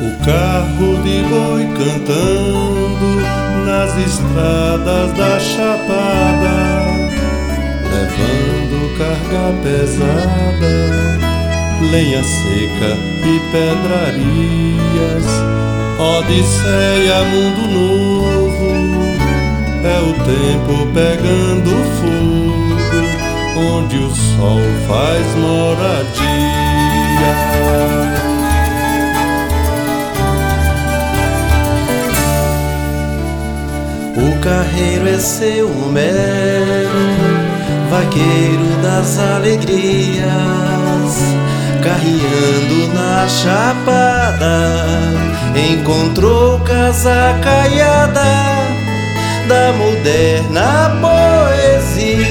O carro de boi cantando nas estradas da Chapada, levando carga pesada, lenha seca e pedrarias. Odisseia, mundo novo, é o tempo pegando fogo, onde o sol faz moradia. O carreiro é seu Homero, vaqueiro das alegrias, carreando na Chapada, encontrou casa caiada da moderna poesia.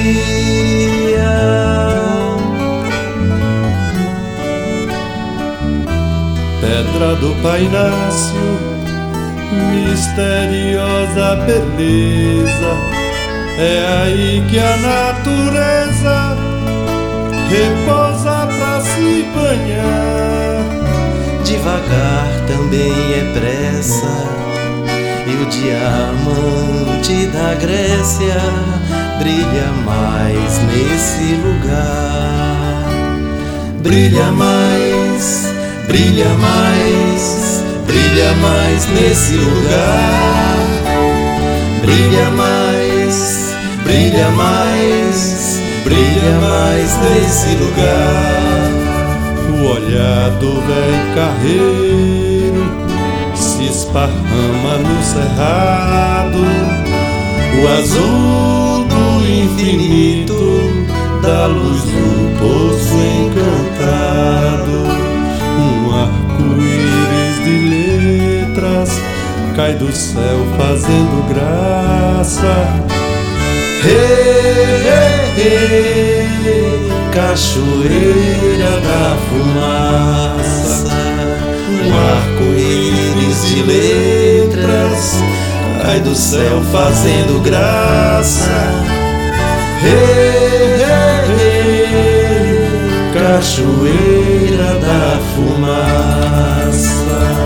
Pedra do Pai Inácio, misteriosa beleza, é aí que a natureza repousa pra se banhar. Devagar também é pressa, e o diamante da Grécia brilha mais nesse lugar. Brilha mais, brilha mais, brilha mais nesse lugar. Brilha mais, brilha mais, brilha mais nesse lugar. O olhar do velho carreiro se esparrama no cerrado, o azul do infinito da luz do poço encantado. Um arco-íris de letras cai do céu fazendo graça. Hey, hey, hey, cachoeira da fumaça. Um arco-íris de letras cai do céu fazendo graça. Hey, hey, hey, cachoeira da fumaça.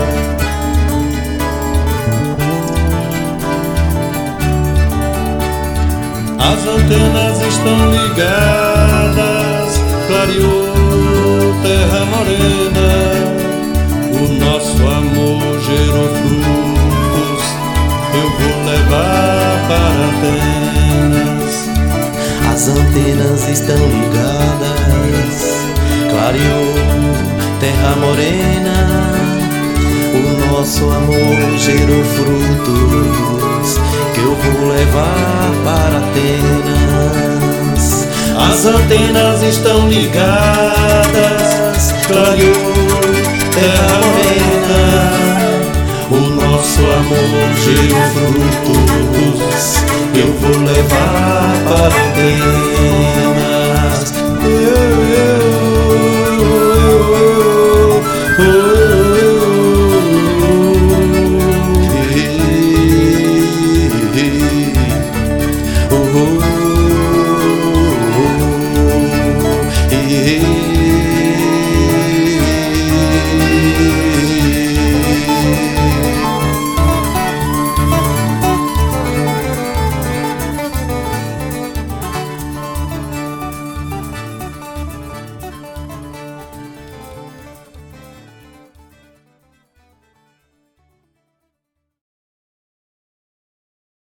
As antenas estão ligadas, clareou terra morena, o nosso amor gerou frutos, eu vou levar para Atenas. As antenas estão ligadas, clareou terra morena, o nosso amor gerou frutos que eu vou levar para Atenas. As antenas estão ligadas, clareou terra morena, o nosso amor gerou frutos, eu vou levar para Atenas.